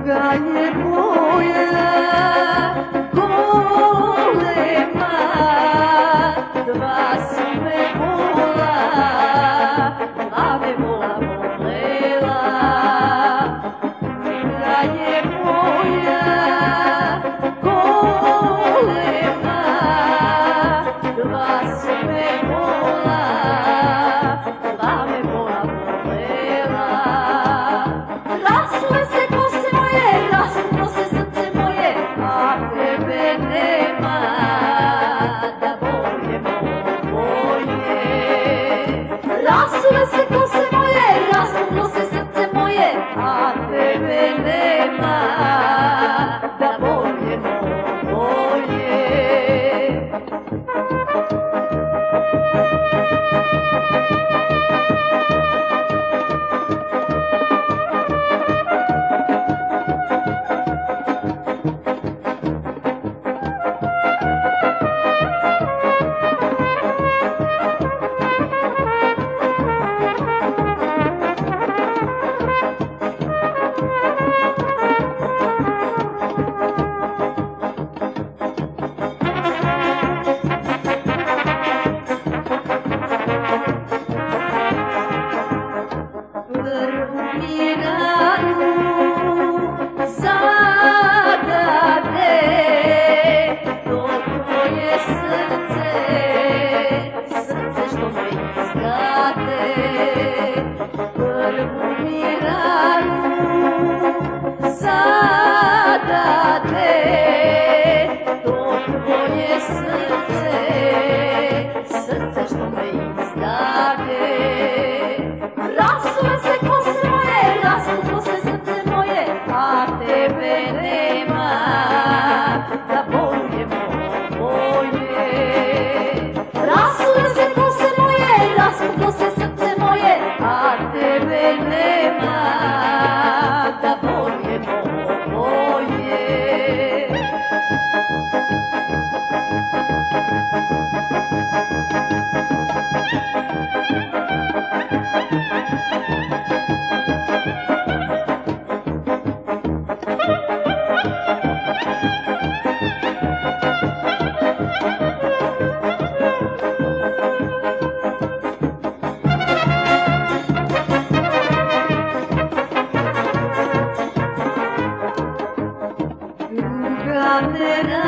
Tuga je moja golema, dva su me vola, glave vola bolela. Tuga je moja golema, dva su me vola, glave vola bolela. Rasule se kose moje, raslo se srce moje, a tebe nema, da bolje moje. Rasule se kose moje, raslo se srce moje, a tebe nema, da bolje moje. Srce što me izdade. Rasule se kose moje, rasule se srce moje, a tebe nema, da bolje moje. Rasule se kose moje, rasule se srce moje, a tebe nema, da bolje moje. Tuga me